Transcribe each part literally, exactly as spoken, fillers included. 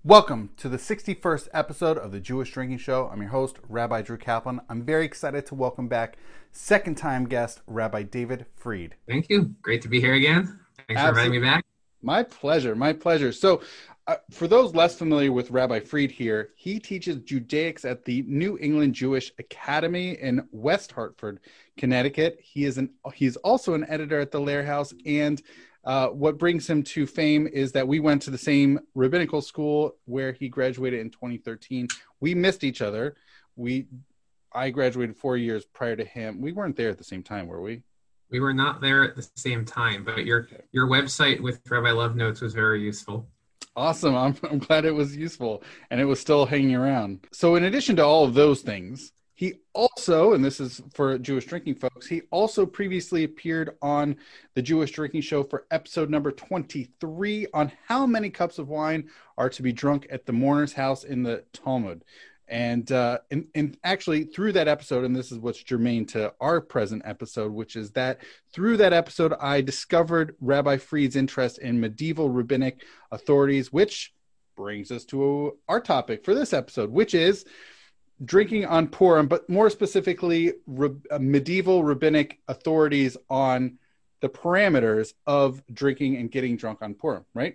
Welcome to the sixty-first episode of the Jewish Drinking Show. I'm your host, Rabbi Drew Kaplan. I'm very excited to welcome back second time guest, Rabbi David Fried. Thank you. Great to be here again. Thanks for inviting me Absolutely. back. My pleasure. My pleasure. So, uh, for those less familiar with Rabbi Fried here, he teaches Judaics at the New England Jewish Academy in West Hartford, Connecticut. He is an he's also an editor at the Lair House, and uh, what brings him to fame is that we went to the same rabbinical school where he graduated in twenty thirteen. We missed each other. We I graduated four years prior to him. We weren't there at the same time, were we? We were not there at the same time, but your your website with Rabbi Love Notes was very useful. Awesome. I'm, I'm glad it was useful and it was still hanging around. So in addition to all of those things, he also, and this is for Jewish drinking folks, he also previously appeared on the Jewish Drinking Show for episode number twenty-three on how many cups of wine are to be drunk at the mourner's house in the Talmud. And, uh, and and actually through that episode, and this is what's germane to our present episode, which is that through that episode, I discovered Rabbi Fried's interest in medieval rabbinic authorities, which brings us to our topic for this episode, which is drinking on Purim, but more specifically, rab- medieval rabbinic authorities on the parameters of drinking and getting drunk on Purim, right?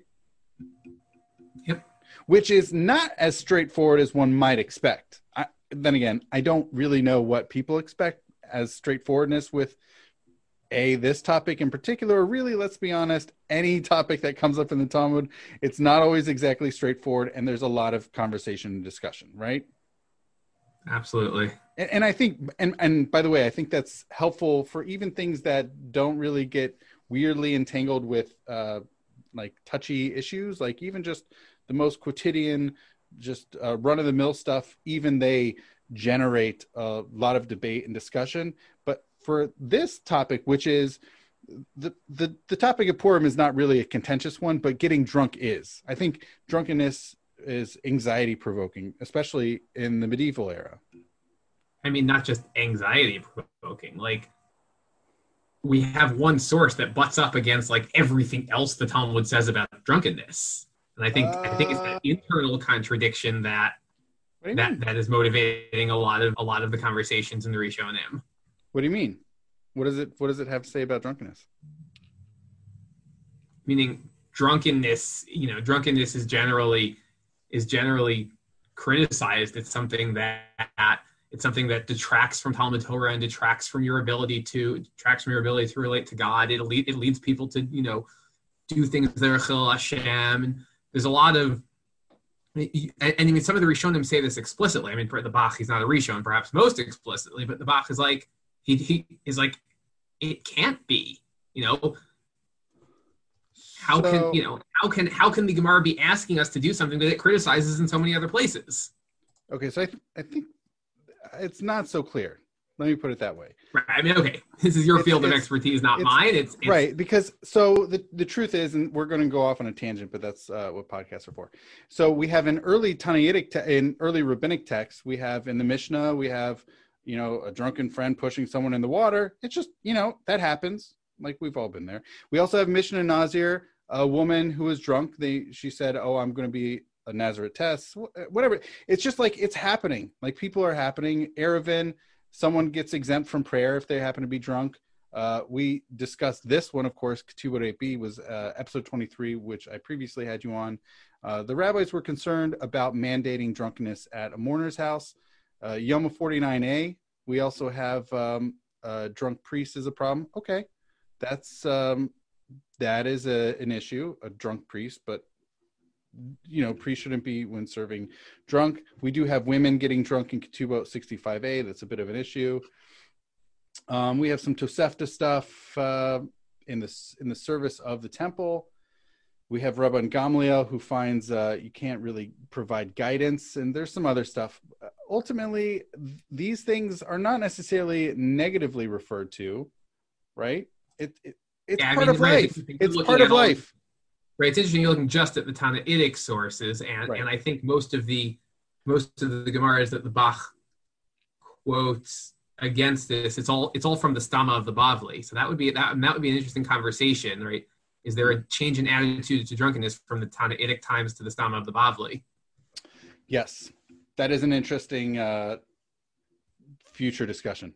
Yep. Which is not as straightforward as one might expect. I, then again, I don't really know what people expect as straightforwardness with a this topic in particular, or really, let's be honest, any topic that comes up in the Talmud. It's not always exactly straightforward, and there's a lot of conversation and discussion, right? Absolutely. And, and I think, and, and by the way, I think that's helpful for even things that don't really get weirdly entangled with uh, like touchy issues, like even just the most quotidian, just uh, run-of-the-mill stuff, even they generate a lot of debate and discussion. But for this topic, which is the, the, the topic of Purim is not really a contentious one, but getting drunk is. I think drunkenness is anxiety-provoking, especially in the medieval era. I mean, not just anxiety provoking. Like, we have one source that butts up against like everything else the Talmud says about drunkenness. And I think uh, I think it's that internal contradiction that that mean? that is motivating a lot of a lot of the conversations in the Rishonim. What do you mean? What does it What does it have to say about drunkenness? Meaning drunkenness, you know, drunkenness is generally is generally criticized. It's something that it's something that detracts from Talmud Torah and detracts from your ability to detracts from your ability to relate to God. It lead, it leads people to, you know, do things that are chil Hashem. And there's a lot of, and, and I mean, some of the Rishonim say this explicitly. I mean, the Bach, he's not a Rishon, perhaps most explicitly, but the Bach is like, he he is like, it can't be, you know. How so, can you know? How can how can the Gemara be asking us to do something that it criticizes in so many other places? Okay, so I th- I think it's not so clear. Let me put it that way. Right. I mean, okay, this is your it's, field it's, of expertise, not it's, mine. It's, it's right, because so the, the truth is, and we're going to go off on a tangent, but that's uh, what podcasts are for. So we have an early Tannaitic, te- in early rabbinic texts, we have in the Mishnah, we have, you know, a drunken friend pushing someone in the water. It's just, you know, that happens. Like we've all been there. We also have Mishnah Nazir, a woman who was drunk. They she said, "Oh, I'm going to be a Nazaretess," whatever. It's just like it's happening. Like people are happening. Erevin. Someone gets exempt from prayer if they happen to be drunk. Uh, we discussed this one, of course. Ketubot B was uh, episode twenty-three, which I previously had you on. Uh, the rabbis were concerned about mandating drunkenness at a mourner's house. Uh, Yoma forty-nine A, we also have um, uh, drunk priest is a problem. Okay, that's um, that is a, an issue, a drunk priest, but you know, priest shouldn't be when serving drunk. We do have women getting drunk in Ketubot sixty-five A. That's a bit of an issue. Um, we have some Tosefta stuff uh, in this in the service of the temple. We have Rabban Gamliel who finds uh, you can't really provide guidance, and there's some other stuff. Ultimately, th- these things are not necessarily negatively referred to, right? It, it it's yeah, part I mean, of life. It's part of life. Right, it's interesting. You're looking just at the Tannaitic sources, and, right. and I think most of the most of the Gemaras that the Bach quotes against this, it's all it's all from the Stama of the Bavli. So that would be that that would be an interesting conversation, right? Is there a change in attitude to drunkenness from the Tannaitic times to the Stama of the Bavli? Yes, that is an interesting uh, future discussion.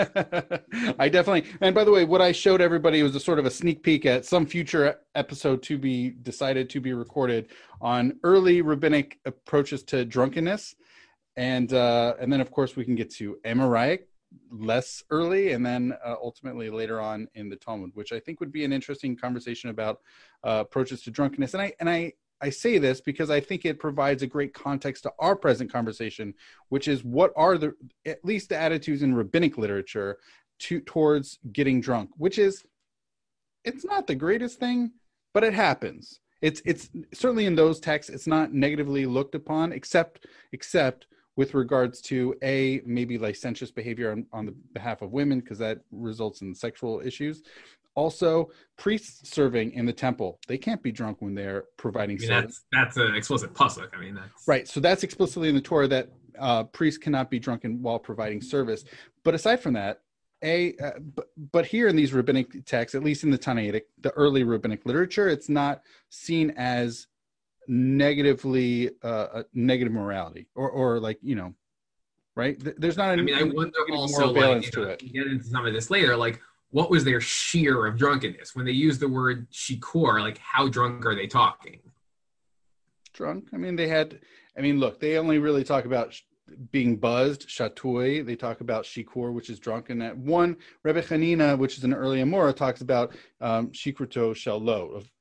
I definitely, and by the way, what I showed everybody was a sort of a sneak peek at some future episode to be decided to be recorded on early rabbinic approaches to drunkenness. And uh, and then, of course, we can get to Amoraic less early, and then uh, ultimately later on in the Talmud, which I think would be an interesting conversation about uh, approaches to drunkenness. And I and I I say this because I think it provides a great context to our present conversation, which is what are the at least the attitudes in rabbinic literature to towards getting drunk, which is it's not the greatest thing, but it happens. It's it's certainly in those texts, it's not negatively looked upon, except except. with regards to a maybe licentious behavior on, on the behalf of women, because that results in sexual issues. Also, priests serving in the temple, they can't be drunk when they're providing I mean, service. That's that's an explicit pasuk. I mean, that's Right. So that's explicitly in the Torah that uh, priests cannot be drunken while providing service. But aside from that, a uh, but, but here in these rabbinic texts, at least in the Tannaitic, the early rabbinic literature, it's not seen as negatively uh negative morality or or like, you know, right, there's not a, I mean, I wonder also, moral valence like, you know, to it. we get into some of this later, like what was their sheer of drunkenness when they use the word shikor? Like, how drunk are they talking? Drunk, I mean, they had, I mean, look, they only really talk about sh- being buzzed, shatui. They talk about shikor, which is drunk, and that one Rebbe Hanina, which is an early Amora, talks about um shikruto shel lo, of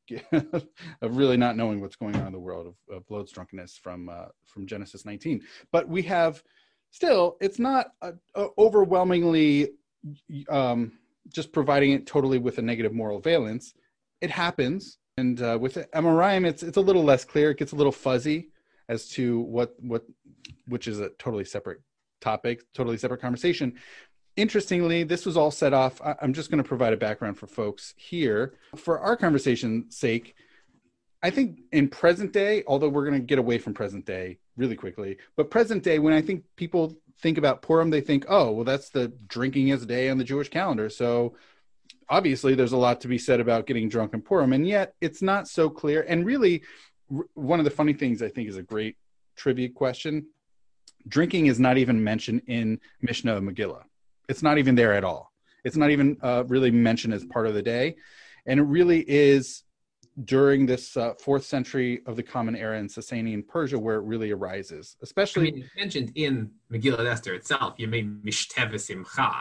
of really not knowing what's going on in the world of, of Lod's drunkenness from uh, from Genesis nineteen. But we have still, it's not uh, uh, overwhelmingly um, just providing it totally with a negative moral valence. It happens, and uh, with Amoraim, it's it's a little less clear. It gets a little fuzzy as to what what, which is a totally separate topic, totally separate conversation. Interestingly, this was all set off. I'm just going to provide a background for folks here. For our conversation's sake, I think in present day, although we're going to get away from present day really quickly, but present day, when I think people think about Purim, they think, oh, well, that's the drinkingest day on the Jewish calendar. So obviously there's a lot to be said about getting drunk in Purim, and yet it's not so clear. And really, r- one of the funny things I think is a great trivia question. Drinking is not even mentioned in Mishnah Megillah. It's not even there at all. It's not even uh, really mentioned as part of the day. And it really is during this uh, fourth century of the Common Era in Sasanian Persia where it really arises, especially. I mean, it's mentioned in Megillah Esther itself. You made mishteh v'simcha.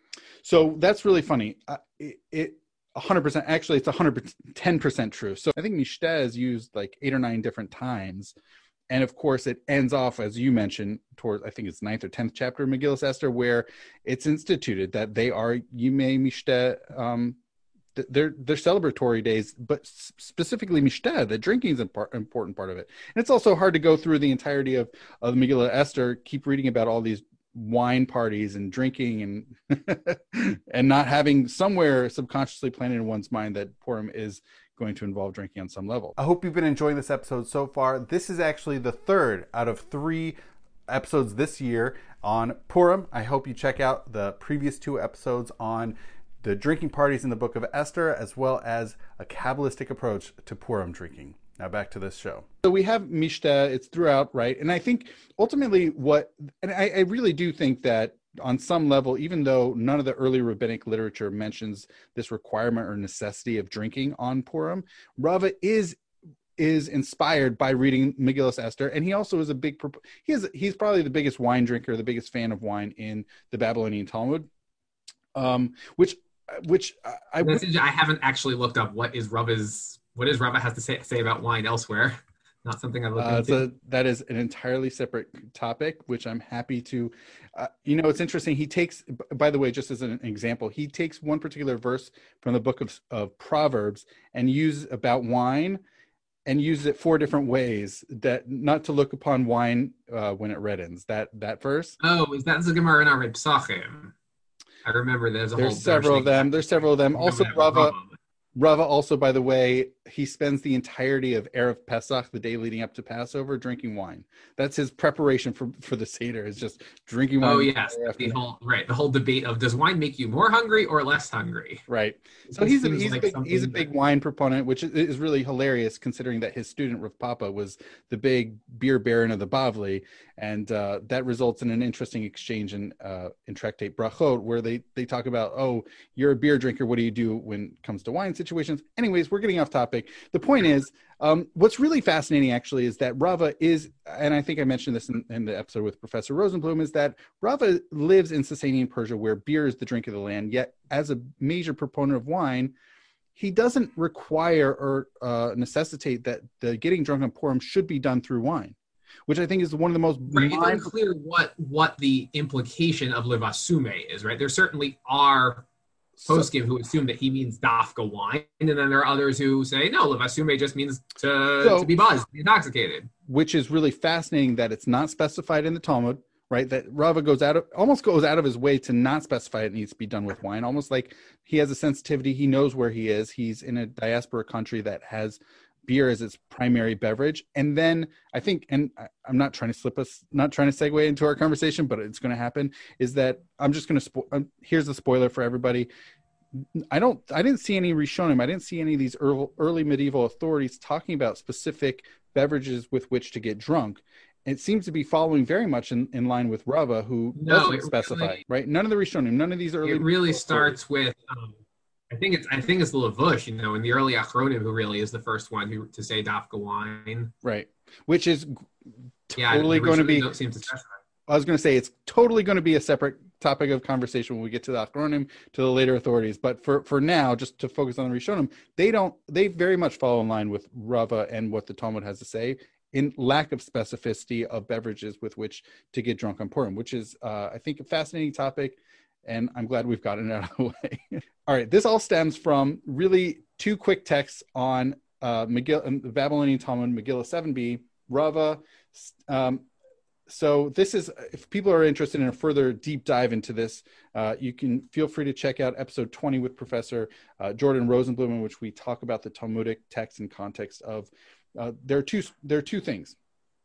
So that's really funny. Uh, it, it one hundred percent, actually, it's one hundred ten percent true. So I think mishteh is used like eight or nine different times. And of course, it ends off, as you mentioned, towards, I think it's ninth or tenth chapter of Megillah Esther, where it's instituted that they are Yimei Mishteh, um, they're, they're celebratory days, but specifically Mishteh, the drinking is an important part of it. And it's also hard to go through the entirety of, of Megillah Esther, keep reading about all these wine parties and drinking and and not having somewhere subconsciously planted in one's mind that Purim is going to involve drinking on some level. I hope you've been enjoying this episode so far. This is actually the third out of three episodes this year on Purim. I hope you check out the previous two episodes on the drinking parties in the book of Esther, as well as a Kabbalistic approach to Purim drinking. Now back to this show. So we have Mishteh, it's throughout, right? And I think ultimately what, and I, I really do think that on some level, even though none of the early rabbinic literature mentions this requirement or necessity of drinking on Purim, Rava is is inspired by reading Megillah Esther, and he also is a big, he is, he's probably the biggest wine drinker, the biggest fan of wine in the Babylonian Talmud, um, which, which I, I, I haven't actually looked up what is Rava's, what is Rava has to say, say about wine elsewhere. Not something I've looked uh, into. a, that is an entirely separate topic, which I'm happy to, uh, you know, it's interesting. He takes, by the way, just as an example, he takes one particular verse from the book of, of Proverbs and uses about wine and uses it four different ways, that not to look upon wine uh, when it reddens. That that verse. Oh, is that the Gemara in our Psachim? I remember there's a there's whole several of them. There's several of them. Also, Rava. Rava also, by the way, he spends the entirety of Erev Pesach, the day leading up to Passover, drinking wine. That's his preparation for, for the Seder, is just drinking wine. Oh yes, the whole right, the whole debate of does wine make you more hungry or less hungry? Right. So It he's a, seems he's a like big he's a something big that- wine proponent, which is, is really hilarious considering that his student Rav Papa was the big beer baron of the Bavli, and uh, that results in an interesting exchange in uh, in Tractate Brachot, where they they talk about, oh, you're a beer drinker, what do you do when it comes to wine situations? Anyways, we're getting off topic. The point is, um, what's really fascinating actually is that Rava is, and I think I mentioned this in, in the episode with Professor Rosenblum, is that Rava lives in Sasanian Persia, where beer is the drink of the land, yet as a major proponent of wine, he doesn't require or uh, necessitate that the getting drunk on Purim should be done through wine, which I think is one of the most right. It's mind- unclear what what the implication of levasume is, right? There certainly are poskim who assume that he means dafka wine, and then there are others who say no, levasume just means to, So- to be buzzed, be intoxicated. which is really fascinating that it's not specified in the Talmud, right? That Rava goes out of, almost goes out of his way to not specify it needs to be done with wine, almost like he has a sensitivity. He knows where he is. He's in a diaspora country that has beer as its primary beverage. And then I think, and I, I'm not trying to slip us, not trying to segue into our conversation, but it's going to happen, is that I'm just going to, spo- um, here's the spoiler for everybody. I don't, I didn't see any Rishonim. I didn't see any of these early, early medieval authorities talking about specific beverages with which to get drunk. It seems to be following very much in, in line with Rava, who No, doesn't it specify, really- right? None of the Rishonim, none of these early. It really medieval starts with, um, I think it's I think it's the Lavush, you know, in the early Achronim, who really is the first one who to say dafka wine. right? Which is Yeah, totally the going to Rishonim be. don't seem to specify. I was going to say it's totally going to be a separate topic of conversation when we get to the Achronim, to the later authorities. But for, for now, just to focus on the Rishonim, they don't. They very much fall in line with Rava and what the Talmud has to say, in lack of specificity of beverages with which to get drunk on Purim, which is, uh, I think, a fascinating topic, and I'm glad we've gotten it out of the way. All right, this all stems from really two quick texts on uh, Megillah, the Babylonian Talmud, Megillah seven b, Rava. Um, so this is, if people are interested in a further deep dive into this, uh, you can feel free to check out episode twenty with Professor uh, Jordan Rosenblum, in which we talk about the Talmudic text and context of, uh, there are two, there are two things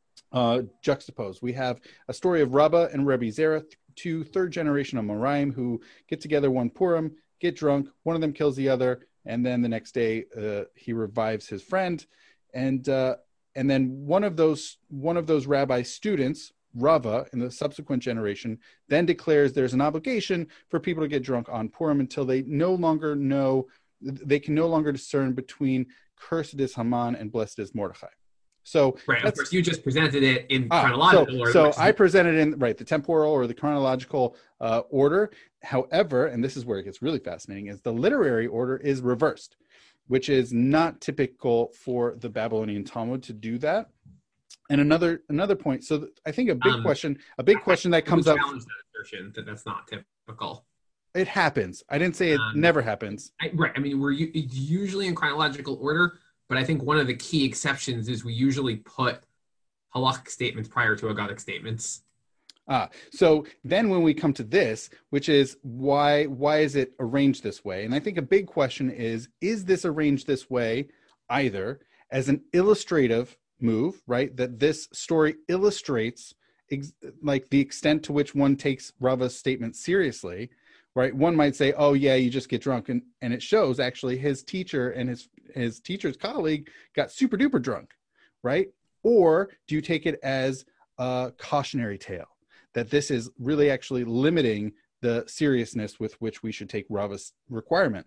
uh, juxtaposed. We have a story of Rabbah and Rebbe Zerah, two third generation of Moraim who get together one Purim, get drunk, one of them kills the other, and then the next day uh, he revives his friend. And uh, and then one of those one of those rabbi students, Rava, in the subsequent generation, then declares there's an obligation for people to get drunk on Purim until they no longer know, they can no longer discern between cursed is Haman and blessed is Mordechai. So Right, of that's- course, you just presented it in Ah, chronological so, order. so which is- I presented in right the temporal or the chronological uh, order. However, and this is where it gets really fascinating, is the literary order is reversed, which is not typical for the Babylonian Talmud to do that. And another another point. So th- I think a big Um, question, a big question that I comes would up. challenge that assertion that that's not typical. It happens. I didn't say it Um, never happens. I, right. I mean, we're u- it's usually in chronological order, but I think one of the key exceptions is we usually put halachic statements prior to agadic statements. Ah, so then when we come to this, which is why why is it arranged this way? And I think a big question is, is this arranged this way either as an illustrative move, right? That this story illustrates ex- like the extent to which one takes Rava's statement seriously, right? One might say, oh yeah, you just get drunk. And, and it shows actually his teacher and his, his teacher's colleague got super duper drunk, right? Or do you take it as a cautionary tale? That this is really actually limiting the seriousness with which we should take Rava's requirement.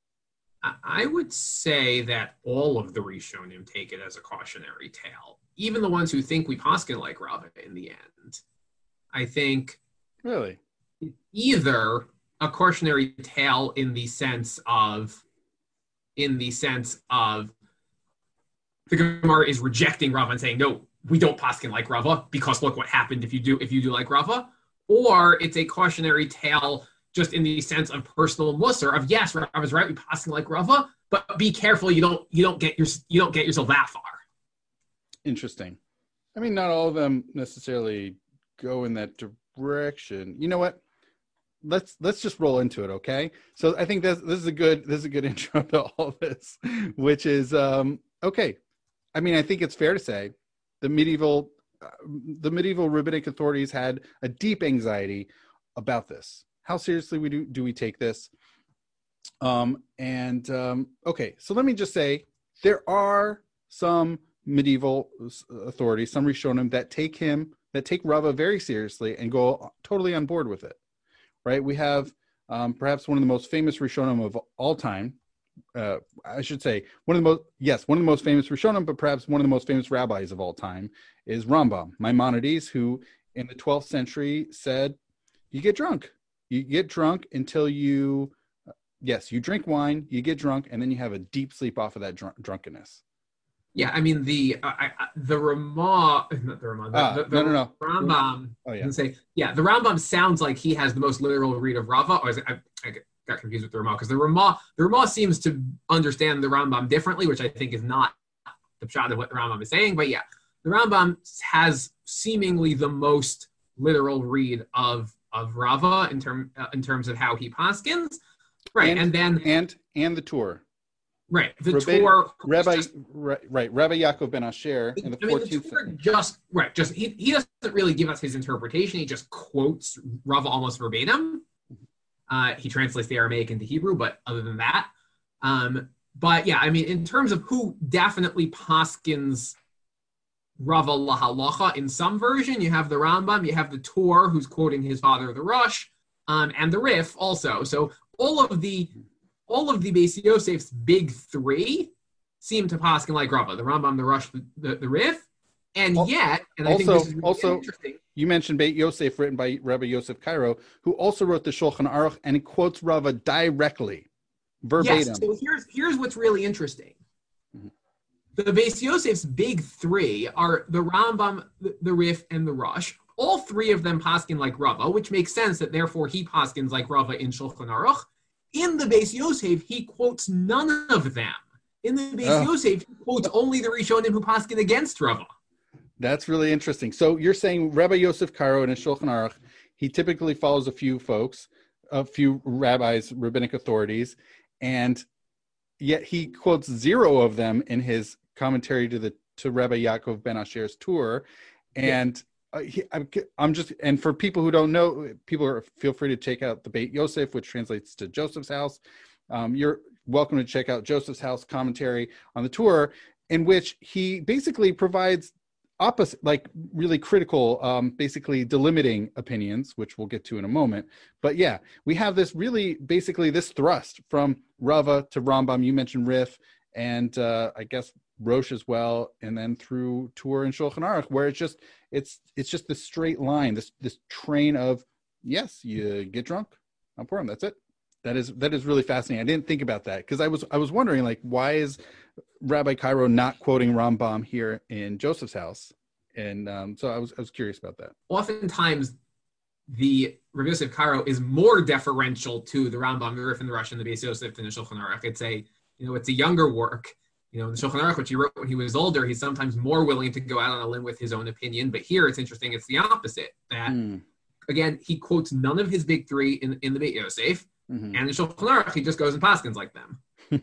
I, I would say that all of the Rishonim take it as a cautionary tale, even the ones who think we poskin like Rava in the end. I think Really? either a cautionary tale in the sense of, in the sense of the Gemara is rejecting Rava and saying, no, we don't poskin like Rava because look what happened if you do if you do like Rava, or it's a cautionary tale just in the sense of personal musar of yes, Rava's right, we poskin like Rava, but be careful you don't you don't get your you don't get yourself that far. Interesting. I mean, not all of them necessarily go in that direction. You know what? let's let's just roll into it, okay? So I think this this is a good this is a good intro to all this, which is um, okay. I mean, I think it's fair to say the medieval uh, the medieval rabbinic authorities had a deep anxiety about this. How seriously we do do we take this? Um, and um, okay, so let me just say there are some medieval authorities, some Rishonim that take him that take Rava very seriously and go totally on board with it. Right? We have um, perhaps one of the most famous Rishonim of all time. Uh, I should say one of the most, yes, one of the most famous Rishonim, but perhaps one of the most famous rabbis of all time is Rambam, Maimonides, who in the twelfth century said, you get drunk. You get drunk until you, yes, you drink wine, you get drunk, and then you have a deep sleep off of that dr- drunkenness. Yeah, I mean the uh, I, the Ramah, not the Ramah, the, ah, the, the no, no, no. Rambam. Oh yeah. Say yeah, the Rambam sounds like he has the most literal read of Rava. Or is it, I, I got confused with the Ramah because the Ramah the Ramah seems to understand the Rambam differently, which I think is not the pshat of what the Rambam is saying. But yeah, the Rambam has seemingly the most literal read of of Rava in term uh, in terms of how he paskins, right? And, and then and and the Torah. Right, the Rabbi, Torah, Rabbi, just, right, right, Rabbi Yaakov ben Asher in the I mean, fourteenth. The Torah just right, just he, he doesn't really give us his interpretation. He just quotes Rava almost verbatim. Uh, he translates the Aramaic into Hebrew, but other than that, um, but yeah, I mean, in terms of who definitely paskins Rava lahalacha in some version, you have the Rambam, you have the Torah, who's quoting his father, the Rush, um, and the Rif also. So all of the All of the Beis Yosef's big three seem to paskin like Rava, the Rambam, the Rush, the, the, the Rif, and yet, and also, I think this is really also, interesting. You mentioned Beit Yosef, written by Rabbi Yosef Cairo, who also wrote the Shulchan Aruch, and he quotes Rava directly, verbatim. Yes, so here's, here's what's really interesting. Mm-hmm. The Beis Yosef's big three are the Rambam, the, the Rif, and the Rush. All three of them paskin like Rava, which makes sense that therefore he paskins like Rava in Shulchan Aruch. In the Beis Yosef, he quotes none of them. In the Beis oh. Yosef, he quotes only the Rishonim who paskin against Rava. That's really interesting. So you're saying Rabbi Yosef Karo in his Shulchan Aruch, he typically follows a few folks, a few rabbis, rabbinic authorities, and yet he quotes zero of them in his commentary to the to Rabbi Yaakov ben Asher's Tur, and. Yeah. Uh, he, I'm, I'm just, and for people who don't know, people are feel free to check out the Beit Yosef, which translates to Joseph's house. Um, you're welcome to check out Joseph's house commentary on the Tur, in which he basically provides opposite, like really critical, um, basically delimiting opinions, which we'll get to in a moment. But yeah, we have this really basically this thrust from Rava to Rambam. You mentioned Rif, and uh, I guess Rosh as well, and then through Tur and Shulchan Aruch, where it's just it's it's just this straight line, this this train of yes, you get drunk, on Purim, that's it. That is that is really fascinating. I didn't think about that because I was I was wondering like why is Rabbi Cairo not quoting Rambam here in Joseph's house, and um, so I was I was curious about that. Oftentimes, the Rabbi Yosef Cairo is more deferential to the Rambam, the Rif, and the Rush, and the Beis Yosef than the Shulchan Aruch. It's a you know it's a younger work. You know, in the Shulchan Aruch, which he wrote when he was older, he's sometimes more willing to go out on a limb with his own opinion. But here, it's interesting; it's the opposite. That mm. again, he quotes none of his big three in, in the Beit Yosef, mm-hmm. and in Shulchan Aruch, he just goes and paskins like them.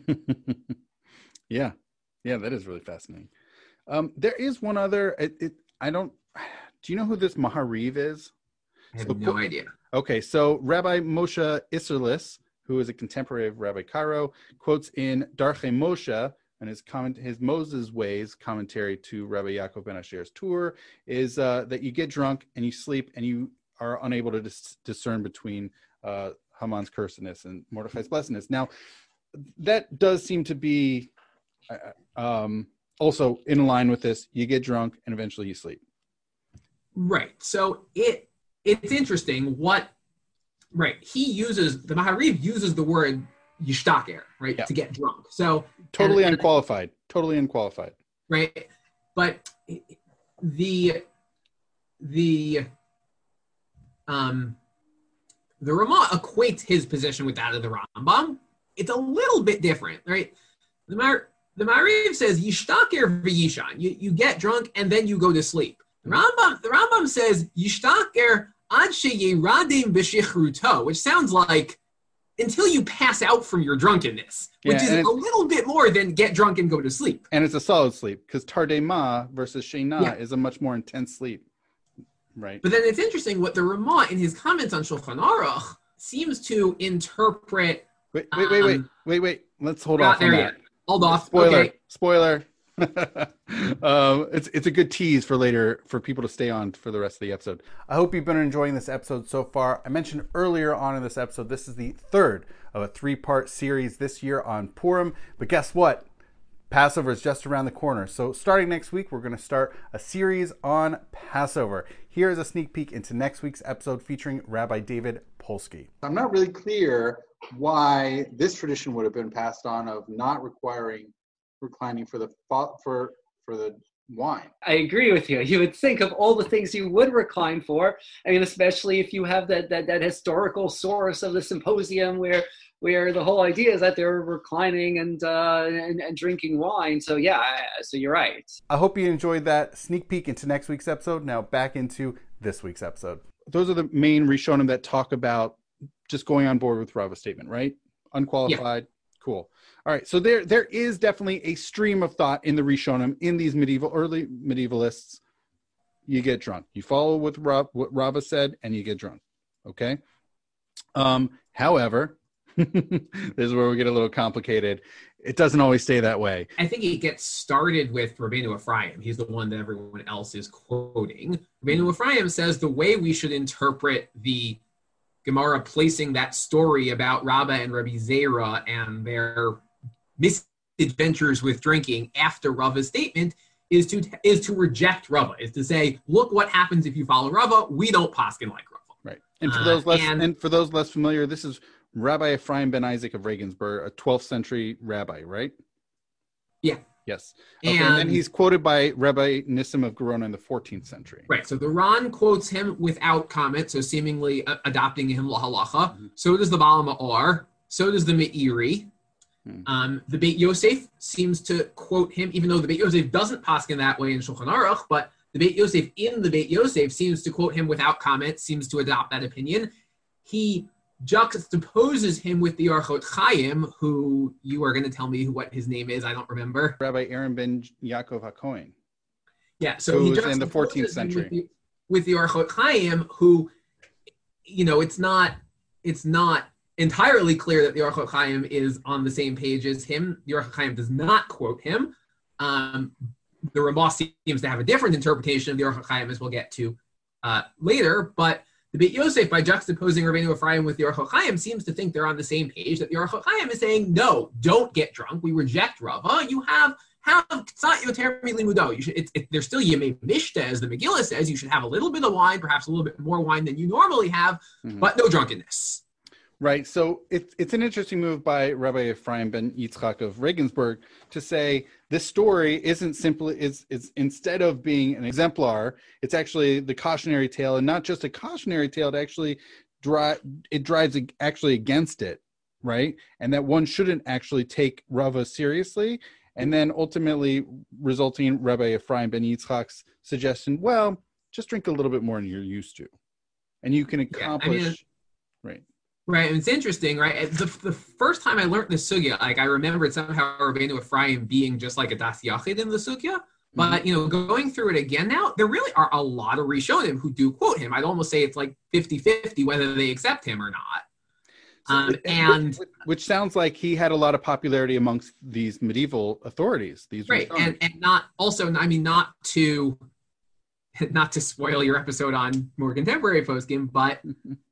yeah, yeah, that is really fascinating. Um, there is one other. It, it, I don't. Do you know who this Mahariv is? I have so, no idea. Okay, so Rabbi Moshe Isserlis, who is a contemporary of Rabbi Cairo, quotes in Darchei Moshe. And his comment, his Moses Ways commentary to Rabbi Yaakov ben Asher's Tur is uh, that you get drunk and you sleep and you are unable to dis- discern between uh, Haman's cursedness and Mordechai's blessedness. Now, that does seem to be uh, um, also in line with this. You get drunk and eventually you sleep. Right. So it it's interesting what. Right. He uses the Mahariv uses the word yishtaker, right, yeah. to get drunk. So totally and, unqualified, and, totally unqualified, right? But the the um the Ramah equates his position with that of the Rambam. It's a little bit different, right? The Mar the Mariv says yishtaker v'yishan. You you get drunk and then you go to sleep. The Rambam the Rambam says yishtaker ad sheyeradim b'shichruto, which sounds like until you pass out from your drunkenness, which Yeah, is and a little bit more than get drunk and go to sleep. And it's a solid sleep because tardema versus shena Yeah. is a much more intense sleep, right? But then it's interesting what the Ramah in his comments on Shulchan Aruch seems to interpret. Wait, wait, wait, wait, um, wait, wait. Let's hold we're off not on there that. yet. Hold off. Spoiler, Okay. spoiler. um, it's it's a good tease for later for people to stay on for the rest of the episode. I hope you've been enjoying this episode so far. I mentioned earlier on in this episode, this is the third of a three-part series this year on Purim. But guess what? Passover is just around the corner. So starting next week, we're going to start a series on Passover. Here's a sneak peek into next week's episode featuring Rabbi David Polsky. I'm not really clear why this tradition would have been passed on of not requiring reclining for the for for the wine. I agree with you. You would think of all the things you would recline for. I mean, especially if you have that that, that historical source of the symposium where where the whole idea is that they're reclining and uh, and, and drinking wine. So yeah, so you're right. I hope you enjoyed that sneak peek into next week's episode. Now back into this week's episode. Those are the main Rishonim that talk about just going on board with Rava's statement, right? Unqualified. Yeah. Cool. All right. So there there is definitely a stream of thought in the Rishonim, in these medieval, early medievalists. You get drunk. You follow with Rav, what Rava said, and you get drunk. Okay? Um, however, this is where we get a little complicated. It doesn't always stay that way. I think it gets started with Rabbeinu Ephraim. He's the one that everyone else is quoting. Rabbeinu Ephraim says the way we should interpret the Gemara placing that story about Rabba and Rabbi Zera and their misadventures with drinking after Rava's statement is to is to reject Rava, is to say, look what happens if you follow Rava. We don't poskin like Rava. Right. And for those uh, less and, and for those less familiar, this is Rabbi Ephraim ben Isaac of Regensburg, a twelfth century rabbi, right? Yeah. Yes. Okay, and, and then he's quoted by Rabbi Nissim of Gerona in the fourteenth century. Right. So the Ran quotes him without comment, so seemingly uh, adopting him lahalacha. Mm-hmm. So does the Baal Ma'or. So does the Meiri. Hmm. Um, the Beit Yosef seems to quote him, even though the Beit Yosef doesn't paskin that way in Shulchan Aruch, but the Beit Yosef in the Beit Yosef seems to quote him without comment, seems to adopt that opinion. He juxtaposes him with the Orchot Chaim, who you are going to tell me what his name is. I don't remember. Rabbi Aaron ben Yaakov HaKohen. Yeah, so who he was in the fourteenth century with the, with the Orchot Chaim, who, you know, it's not it's not entirely clear that the Orchot Chaim is on the same page as him. The Orchot Chaim does not quote him. Um, the Ramah seems to have a different interpretation of the Orchot Chaim, as we'll get to uh, later, but the Beit Yosef, by juxtaposing Rabbeinu Ephraim with the Orchot Chaim, seems to think they're on the same page, that the Orchot Chaim is saying, no, don't get drunk. We reject Rava. You have, have Tzat Yoter Milimudo. You should, it, it, there's still Yemei Mishta, as the Megillah says. You should have a little bit of wine, perhaps a little bit more wine than you normally have, mm-hmm. but no drunkenness. Right. So it's it's an interesting move by Rabbi Ephraim ben Yitzchak of Regensburg to say this story isn't simply is is instead of being an exemplar, it's actually the cautionary tale, and not just a cautionary tale. It actually drive it drives actually against it, right? And that one shouldn't actually take Rava seriously, and then ultimately resulting in Rabbi Ephraim ben Yitzchak's suggestion: well, just drink a little bit more than you're used to, and you can accomplish. Yeah, I mean, right. Right, and it's interesting, right? The, the first time I learned the sugya, like I remembered somehow Rabbeinu Ephraim being just like a das yachid in the sugya, but mm-hmm. you know, going through it again now, there really are a lot of Rishonim who do quote him. I'd almost say it's like fifty-fifty whether they accept him or not. So, um, and which, which sounds like he had a lot of popularity amongst these medieval authorities. These right, and, and not also, I mean, not to not to spoil your episode on more contemporary poskim, but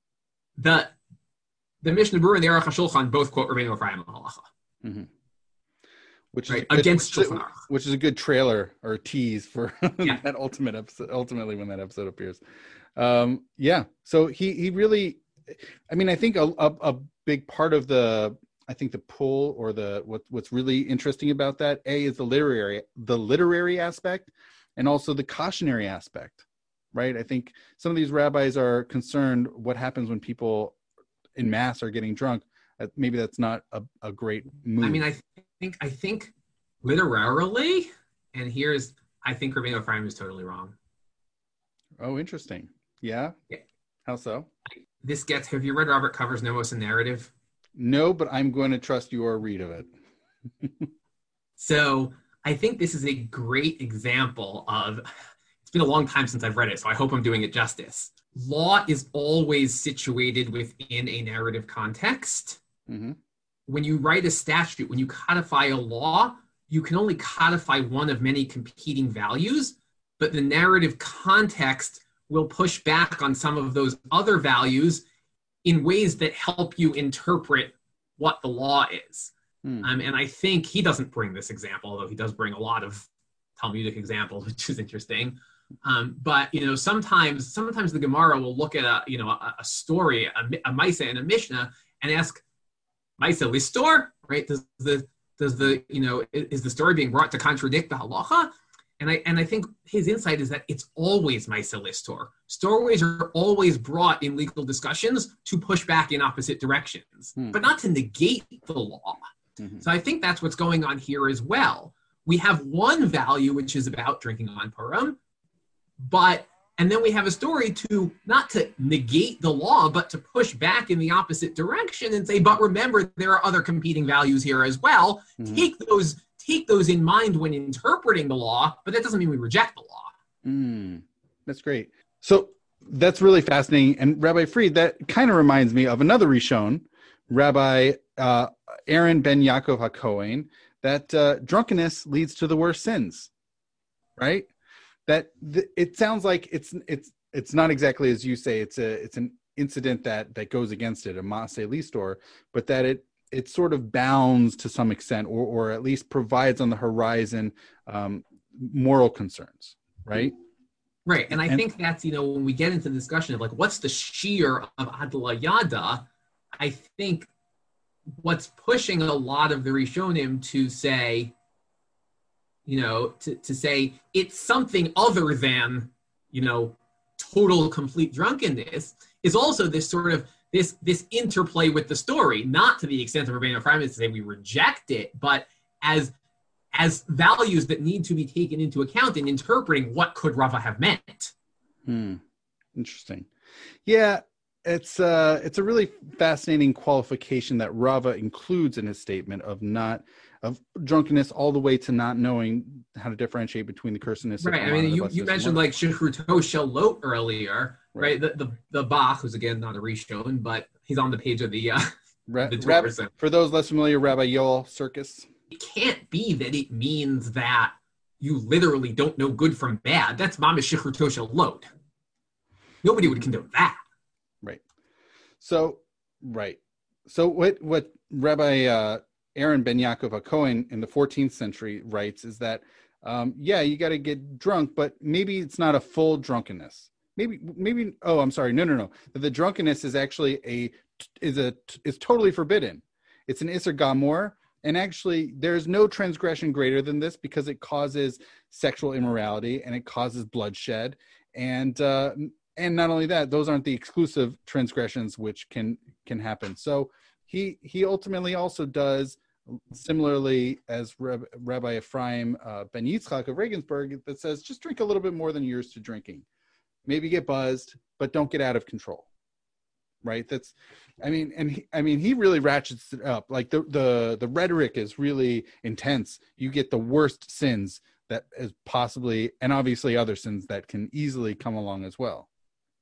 the The Mishnah Berurah and the Aruch HaShulchan both quote Rabbeinu Ephraim halacha, mm-hmm. which is right, good, against which, Shulchan Aruch, which is a good trailer or tease for yeah. that ultimate episode. Ultimately, when that episode appears, um, yeah. So he he really, I mean, I think a, a a big part of the I think the pull or the what what's really interesting about that a is the literary the literary aspect, and also the cautionary aspect, right? I think some of these rabbis are concerned what happens when people in mass are getting drunk. Maybe that's not a, a great move. I mean, I think I think literarily, and here's I think Rabbeinu Ephraim is totally wrong. Oh, interesting. Yeah. Yeah. How so? This gets, have you read Robert Cover's Nomos and Narrative? No, but I'm going to trust your read of it. So I think this is a great example of, it's been a long time since I've read it, so I hope I'm doing it justice. Law is always situated within a narrative context. Mm-hmm. When you write a statute, when you codify a law, you can only codify one of many competing values, but the narrative context will push back on some of those other values in ways that help you interpret what the law is. Hmm. Um, and I think he doesn't bring this example, although he does bring a lot of Talmudic examples, which is interesting. Um, but, you know, sometimes sometimes the Gemara will look at a, you know, a, a story, a, a Maisa and a Mishnah, and ask, Maisa listor, right? Does the, does the, you know, is the story being brought to contradict the halacha? And I and I think his insight is that it's always Maisa listor. Stories are always brought in legal discussions to push back in opposite directions, Hmm. but not to negate the law. Mm-hmm. So I think that's what's going on here as well. We have one value, which is about drinking on Purim, but, and then we have a story to, not to negate the law, but to push back in the opposite direction and say, but remember, there are other competing values here as well. Mhm. Take those, take those in mind when interpreting the law, but that doesn't mean we reject the law. Mm, that's great. So that's really fascinating. And Rabbi Fried, that kind of reminds me of another Rishon, Rabbi uh, Aaron ben Yaakov HaKohen, that uh, drunkenness leads to the worst sins, right? That th- it sounds like it's it's it's not exactly as you say. It's a it's an incident that that goes against it, a Maaseh Listor, but that it it sort of bounds to some extent, or or at least provides on the horizon um, moral concerns, right? Right, and I And- think that's, you know, when we get into the discussion of like, what's the sheer of Adla Yada, I think what's pushing a lot of the Rishonim to say, you know, to, to say it's something other than, you know, total complete drunkenness is also this sort of, this this interplay with the story, not to the extent of Rabbeinu Ephraim to say we reject it, but as as values that need to be taken into account in interpreting what could Rava have meant. Hmm. Interesting. Yeah, it's uh, it's a really fascinating qualification that Rava includes in his statement of not of drunkenness all the way to not knowing how to differentiate between the cursedness. Right. I mean, you, you mentioned like Shechruto Shalot earlier, right? right? The, the the Bach, who's again not a Rishon, but he's on the page of the uh, Ra- the Rabbi, Torah. for those less familiar, Rabbi Yoel Circus. It can't be that it means that you literally don't know good from bad. That's Mamish Shechruto Shalot. Nobody would condone that. Right. So, right. So what what Rabbi uh, Aaron ben Yaakov HaKohen in the fourteenth century writes is that, um, yeah, you got to get drunk, but maybe it's not a full drunkenness. Maybe, maybe. Oh, I'm sorry. No, no, no. The drunkenness is actually a is a is totally forbidden. It's an Isser Gamor, and actually, there's no transgression greater than this because it causes sexual immorality and it causes bloodshed, and uh, and not only that, those aren't the exclusive transgressions which can can happen. So he he ultimately also does similarly as Reb, Rabbi Ephraim uh, ben Yitzchak of Regensburg that says just drink a little bit more than you're used to drinking. Maybe get buzzed, but don't get out of control. Right? That's, I mean, and he, I mean, he really ratchets it up. Like the the the rhetoric is really intense. You get the worst sins that is possibly, and obviously other sins that can easily come along as well.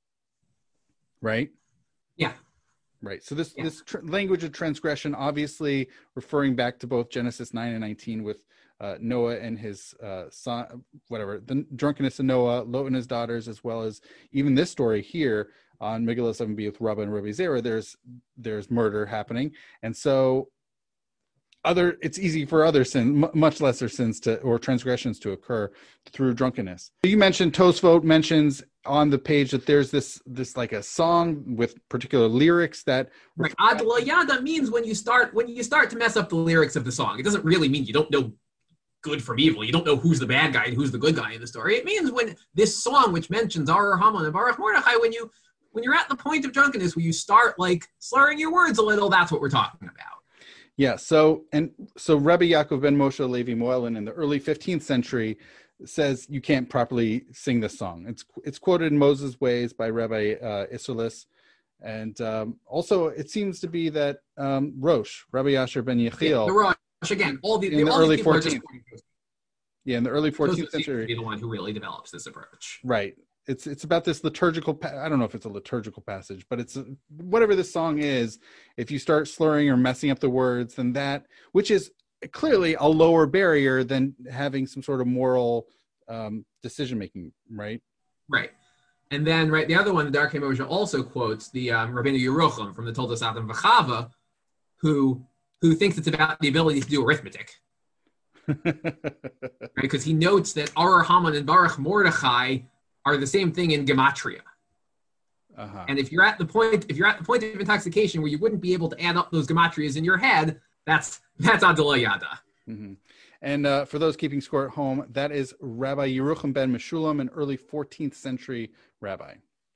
Right? Yeah. Right. So this Yeah. this tr- language of transgression, obviously referring back to both Genesis nine and nineteen with uh, Noah and his uh, son, whatever, the drunkenness of Noah, Lot and his daughters, as well as even this story here on Megillah seven b with Rabba and Rabbi Zera. There's there's murder happening, and so other it's easy for other sins, m- much lesser sins to or transgressions to occur through drunkenness. You mentioned Tosfot mentions on the page that there's this this like a song with particular lyrics that Right. Adla Yada means when you start when you start to mess up the lyrics of the song. It doesn't really mean you don't know good from evil. You don't know who's the bad guy and who's the good guy in the story. It means when this song, which mentions Arar Haman and Baruch Mordechai, when you when you're at the point of drunkenness where you start like slurring your words a little, that's what we're talking about. Yeah. So and so Rabbi Yaakov ben Moshe Levi Moelin in the early fifteenth century says you can't properly sing this song. It's it's quoted in Moses' Ways by Rabbi uh, Isserlis. And um, also, it seems to be that um, Rosh, Rabbi Yasher ben Yechiel, yeah, the Rosh, again, all the, in the all early these people are just fourteenth, yeah, in the early fourteenth Tosfos seems to century, be the one who really develops this approach. right? It's it's about this liturgical. Pa- I don't know if it's a liturgical passage, but it's a, whatever this song is. If you start slurring or messing up the words, then that, which is clearly a lower barrier than having some sort of moral um, decision making, right? Right. And then, right, the other one, the Darkei Moshe also quotes the um, Rabbeinu Yerucham from the Toldos Adam V'Chava, who who thinks it's about the ability to do arithmetic. Right? Because he notes that Arar Haman and Baruch Mordechai are the same thing in gematria. Uh-huh. And if you're at the point, if you're at the point of intoxication where you wouldn't be able to add up those gematrias in your head, that's that's Adela Yada. Mm-hmm. And uh, for those keeping score at home, that is Rabbi Yerucham ben Meshulam, an early fourteenth century rabbi.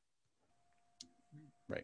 Right.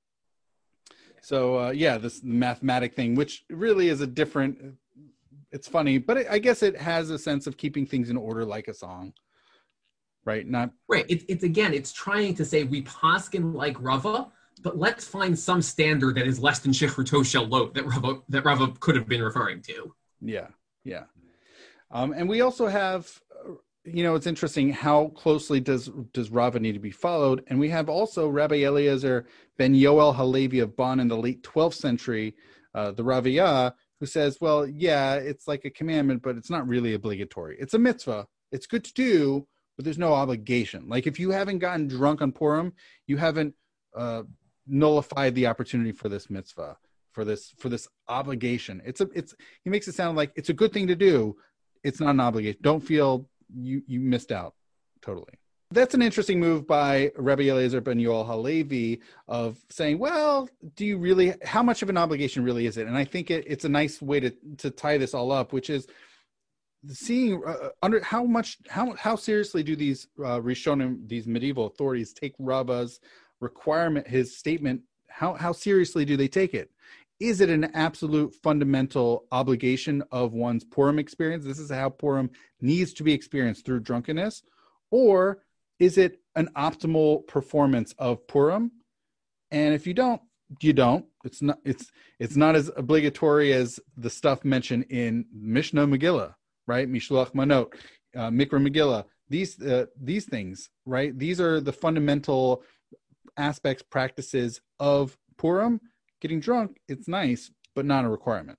So, uh, yeah, this mathematic thing, which really is a different, it's funny, but it, I guess it has a sense of keeping things in order like a song. Right? Not Right. It, it's, again, it's trying to say we paskin like Rava, but let's find some standard that is less than Shechruto Shalot that Rava, that Rava could have been referring to. Yeah, yeah. Um, and we also have, uh, you know, it's interesting how closely does does Rava need to be followed. And we have also Rabbi Eliezer ben Yoel Halevi of Bonn in the late twelfth century, uh, the Raviyah, who says, well, yeah, it's like a commandment, but it's not really obligatory. It's a mitzvah. It's good to do, but there's no obligation. Like if you haven't gotten drunk on Purim, you haven't uh, nullified the opportunity for this mitzvah, for this for this obligation. It's a it's he makes it sound like it's a good thing to do. It's not an obligation. Don't feel you you missed out totally. That's an interesting move by Rabbi Eliezer ben Yoel Halevi of saying, well, do you really, how much of an obligation really is it? And I think it, it's a nice way to to tie this all up, which is seeing uh, under how much how how seriously do these uh, Rishonim, these medieval authorities, take Rava's requirement, his statement, how how seriously do they take it? Is it an absolute fundamental obligation of one's Purim experience? This is how Purim needs to be experienced, through drunkenness. Or is it an optimal performance of Purim? And if you don't, you don't. It's not it's it's not as obligatory as the stuff mentioned in Mishnah Megillah, right? Mishloach Manot, uh, Mikra Megillah. These uh, these things, right? These are the fundamental aspects, practices of Purim. Getting drunk, it's nice, but not a requirement,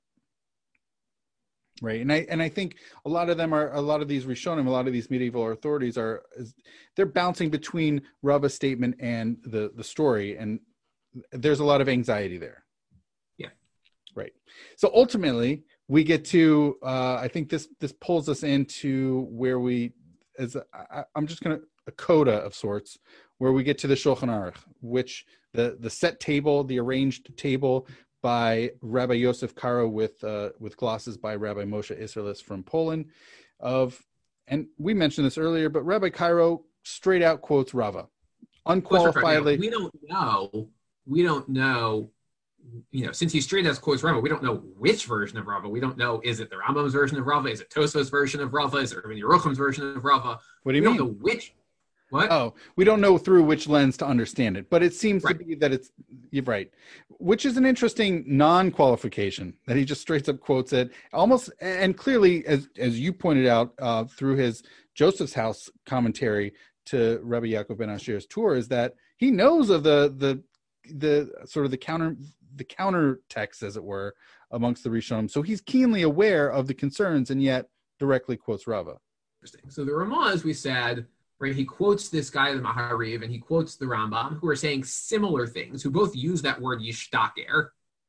right? And I and I think a lot of them are, a lot of these Rishonim, a lot of these medieval authorities are, they're bouncing between Rava's statement and the the story, and there's a lot of anxiety there. Yeah, right. So ultimately, we get to, uh, I think this this pulls us into where we, as a, I, I'm just gonna a coda of sorts, where we get to the Shulchan Aruch, which the the set table, the arranged table by Rabbi Yosef Karo with uh, with glosses by Rabbi Moshe Isserlis from Poland, of, and we mentioned this earlier, but Rabbi Karo straight out quotes Rava, unqualifiedly. We don't know. We don't know. You know, since he straight out quotes Rava, we don't know which version of Rava. We don't know, is it the Rambam's version of Rava? Is it Tosfos' version of Rava? Is it Rabbi Yerucham's version of Rava? What do you we mean? We don't know which. What? Oh, we don't know through which lens to understand it, but it seems right. to be that it's, you're right, which is an interesting non-qualification that he just straight up quotes it almost, and clearly, as as you pointed out uh, through his Joseph's House commentary to Rabbi Yaakov ben Asher's tour, is that he knows of the the the sort of the counter the counter text, as it were, amongst the Rishonim. So he's keenly aware of the concerns, and yet directly quotes Rava. Interesting. So the Ramah, as we said, right, he quotes this guy, the Mahariv, and he quotes the Rambam, who are saying similar things, who both use that word yishtaker,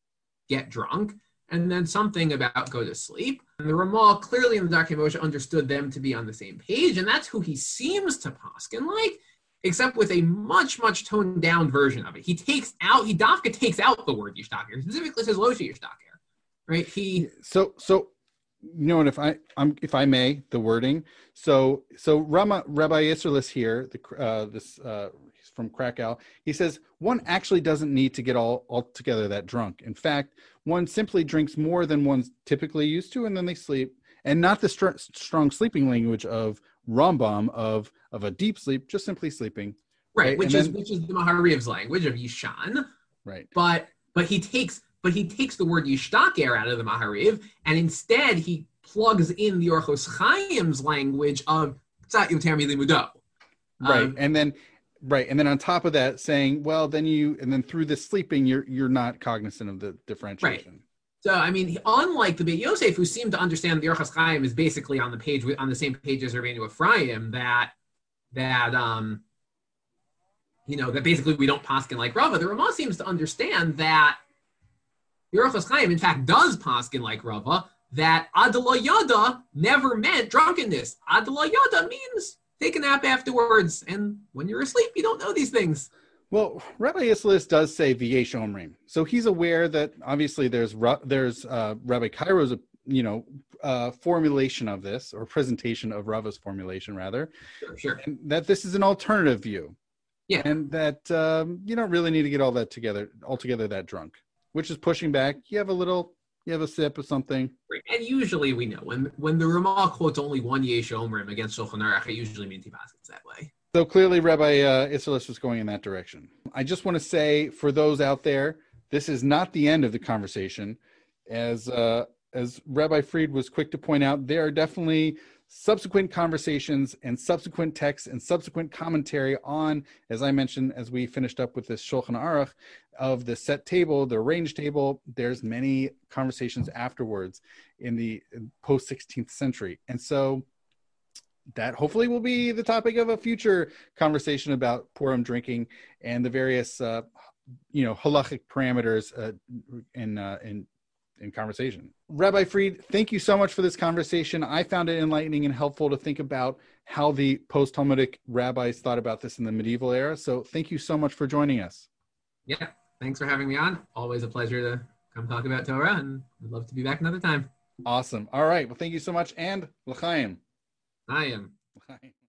get drunk, and then something about go to sleep. And the Ramah clearly in the Darkei Moshe understood them to be on the same page, and that's who he seems to paskin like, except with a much, much toned down version of it. He takes out, he Dafka takes out the word yishtaker. He specifically says lo yishtaker, right? He so so. You know what? If I, I'm, if I may, the wording. So, so Rama, Rabbi Isserlis here, the uh, this uh, he's from Krakow. He says one actually doesn't need to get all all together that drunk. In fact, one simply drinks more than one's typically used to, and then they sleep. And not the str- strong sleeping language of Rambam of of a deep sleep, just simply sleeping. Right, Right, which and is then- which is the Mahariv's language of Yishan. Right. But but he takes but he takes the word Yishtaker out of the Mahariv, and instead he plugs in the Orchos Chaim's language of Tzat Yoter Milimudo. Right. Um, and then right. And then on top of that saying, well, then you and then through this sleeping, you're you're not cognizant of the differentiation. So, I mean, unlike the Beit Yosef, who seem to understand the Orchos Chaim is basically on the page on the same page as Rabbeinu Ephraim, that that um you know that basically we don't paskin like Rava. The Ramah seems to understand that the Orchos Chaim, in fact, does paskin like Rava. That Adala Yada never meant drunkenness. Adala Yada means take a nap afterwards, and when you're asleep, you don't know these things. Well, Rabbi Islis does say V'yesh Omrim, so he's aware that obviously there's there's uh, Rabbi Cairo's you know uh, formulation of this, or presentation of Rava's formulation rather, Sure, sure. and that this is an alternative view. Yeah. And that um, you don't really need to get all that together, altogether that drunk, which is pushing back. You have a little, you have a sip of something. And usually we know when when the Ramah quotes only one Yesh Omrim against Shulchan Aruch, it usually means he passes that way. So clearly Rabbi uh, Isserles was going in that direction. I just want to say for those out there, this is not the end of the conversation. As uh, as Rabbi Fried was quick to point out, there are definitely subsequent conversations and subsequent texts and subsequent commentary on, as I mentioned, as we finished up with this Shulchan Aruch, of the set table, the arranged table. There's many conversations afterwards in the post sixteenth century. And so that hopefully will be the topic of a future conversation about Purim drinking and the various, uh, you know, halachic parameters uh, in, uh, in in conversation. Rabbi Fried, thank you so much for this conversation. I found it enlightening and helpful to think about how the post-Talmudic rabbis thought about this in the medieval era. So thank you so much for joining us. Yeah, thanks for having me on. Always a pleasure to come talk about Torah, and I'd love to be back another time. Awesome. All right. Well, thank you so much. And l'chaim. I am. L'chaim.